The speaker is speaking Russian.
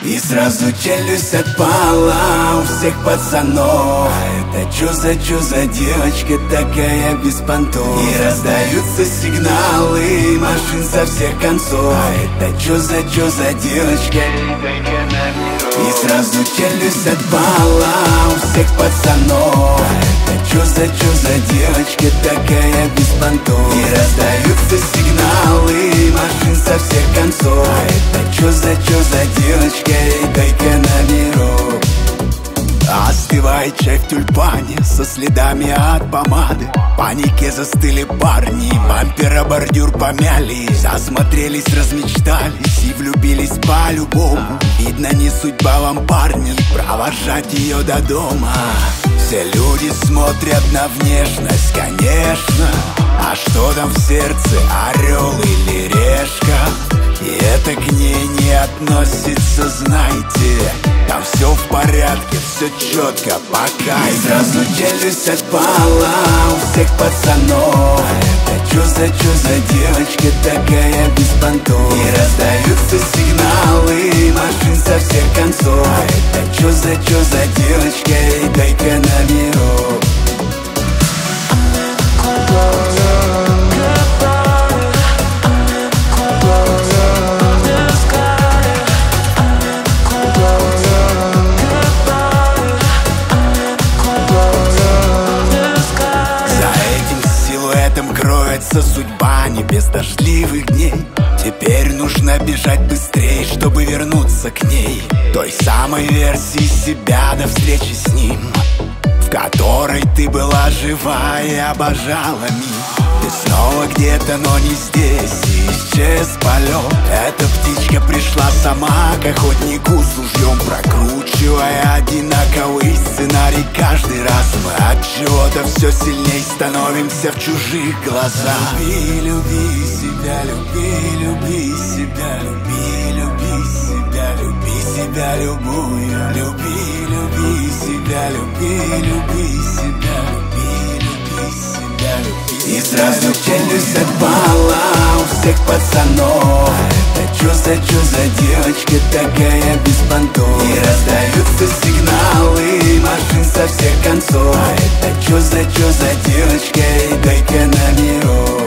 И сразу челюсть отпала у всех пацанов. А это чё за девочка такая без понтов? И раздаются сигналы машин со всех концов. А это чё за девочка? И сразу челюсть отпала у всех пацанов. А это чё за девочка такая без понтов? И раздаются сигналы машин со всех концов. А это чё за девочка? Эй, дай-ка номерок. Остывает чай в тюльпане со следами от помады. В панике застыли парни, бампер, бордюр помяли. Засмотрелись, размечтались и влюбились по-любому. Видно, не судьба вам, парни, провожать ее до дома. Все люди смотрят на внешность, конечно. А что там в сердце, орел или решка? И это к ней не относится, знаете. Там все в порядке, все четко, пока. И сразу челюсть отпала у всех пацанов. А это чё за девочка такая без понтов? И раздаются сигналы машин со всех концов. А это чё за девочка? Эй, дай-ка номерок. Кроется судьба небес дождливых дней. Теперь нужно бежать быстрее, чтобы вернуться к ней. Той самой версии себя до встречи с ним, в которой ты была жива и обожала мир. Ты снова где-то, но не здесь, и исчез полет. Эта птичка пришла сама к охотнику с ружьем, прокручивая одинаковый сценарий каждый раз. Мы от чего-то все сильней становимся в чужих глазах. Люби, люби себя, люби, люби себя, люби, люби себя, люби себя любую. Люби, люби себя, люби, люби себя, люби, люби себя, люби. И сразу челюсть отпала у всех пацанов. А это чё за девочка такая без понтов? И раздаются сигналы машин со всех концов. А это чё за девочка? Эй, дай-ка номерок.